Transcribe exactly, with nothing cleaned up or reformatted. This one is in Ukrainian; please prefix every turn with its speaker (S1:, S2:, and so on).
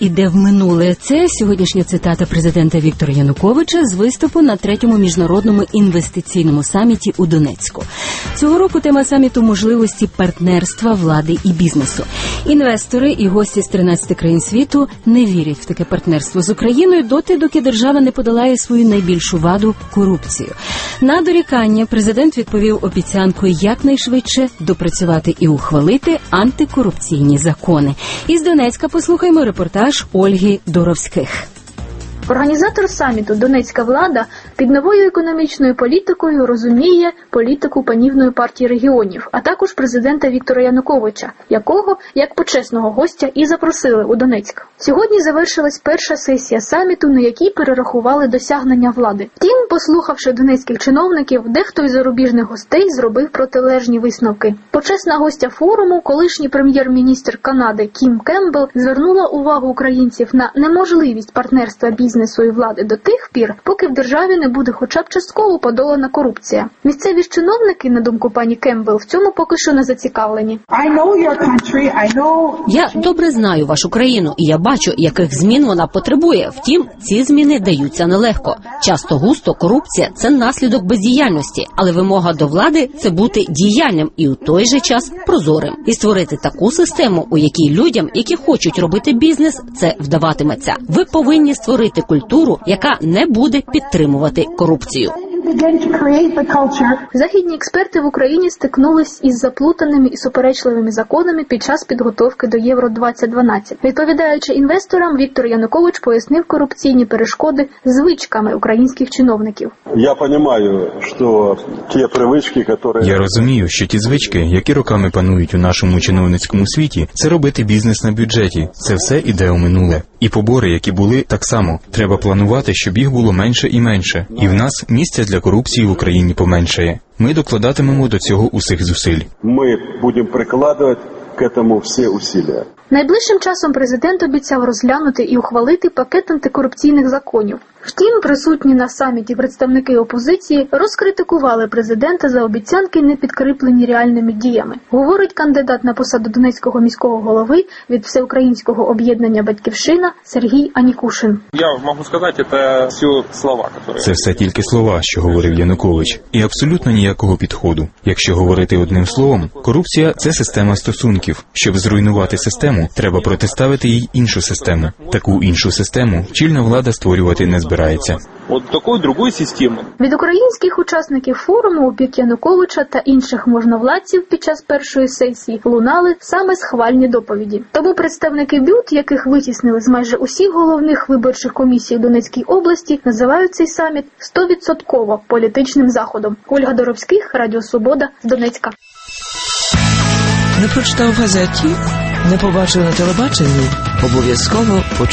S1: іде в минуле. Це сьогоднішня цитата президента Віктора Януковича з виступу на третьому міжнародному інвестиційному саміті у Донецьку. Цього року тема саміту – можливості партнерства влади і бізнесу. Інвестори і гості з тринадцяти країн світу не вірять в таке партнерство з Україною доти, доки держава не подолає свою найбільшу ваду – корупцію. На дорікання президент відповів обіцянкою якнайшвидше допрацювати і ухвалити антикорупційні закони. Із Донецька послухаємо репортаж Ольги Доровських.
S2: Організатор саміту «Донецька влада» під новою економічною політикою розуміє політику панівної партії регіонів, а також президента Віктора Януковича, якого, як почесного гостя, і запросили у Донецьк. Сьогодні завершилась перша сесія саміту, на якій перерахували досягнення влади. Втім, послухавши донецьких чиновників, дехто із зарубіжних гостей зробив протилежні висновки. Почесна гостя форуму, колишній прем'єр-міністр Канади Кім Кембл, звернула увагу українців на неможливість партнерства бізнесу бізнесу і влади до тих пір, поки в державі не буде хоча б частково подолана корупція. Місцеві ж чиновники, на думку пані Кембл, в цьому поки що не зацікавлені.
S3: Я добре знаю вашу країну, і я бачу, яких змін вона потребує. Втім, ці зміни даються нелегко. Часто-густо корупція – це наслідок бездіяльності, але вимога до влади – це бути діяльним і у той же час прозорим. І створити таку систему, у якій людям, які хочуть робити бізнес, це вдаватиметься. Ви повинні створити культуру, яка не буде підтримувати корупцію.
S2: Західні експерти в Україні стикнулись із заплутаними і суперечливими законами під час підготовки до Євро двадцять дванадцять. Відповідаючи інвесторам, Віктор Янукович пояснив корупційні перешкоди звичками українських чиновників.
S4: Я розумію, що ті привички, які...
S5: Я розумію, що ті звички, які роками панують у нашому чиновницькому світі, це робити бізнес на бюджеті. Це все іде у минуле. І побори, які були, так само. Треба планувати, щоб їх було менше і менше. І в нас місця для корупції в Україні поменшає. Ми докладатимемо до цього усіх зусиль.
S4: Ми будемо прикладати к этому всі усилля.
S2: Найближчим часом президент обіцяв розглянути і ухвалити пакет антикорупційних законів. Втім, присутні на саміті представники опозиції розкритикували президента за обіцянки, не підкріплені реальними діями. Говорить кандидат на посаду Донецького міського голови від Всеукраїнського об'єднання «Батьківщина» Сергій Анікушин.
S6: Я можу сказати, це всі слова, які...
S5: Це все тільки слова, що говорив Янукович. І абсолютно ніякого підходу. Якщо говорити одним словом, корупція – це система стосунків. Щоб зруйнувати систему, треба протиставити їй іншу систему. Таку іншу систему чільна влада створювати не збирається.
S6: От такої другої системи.
S2: Від українських учасників форуму у бік Януковича та інших можновладців під час першої сесії лунали саме схвальні доповіді. Тому представники БЮТ, яких витіснили з майже усіх головних виборчих комісій у Донецькій області, називають цей саміт сто відсотків політичним заходом. Ольга Доровських, Радіо Свобода, з Донецька.
S7: Не прочитав в газеті, не побачив на телебаченні, обов'язково почитав.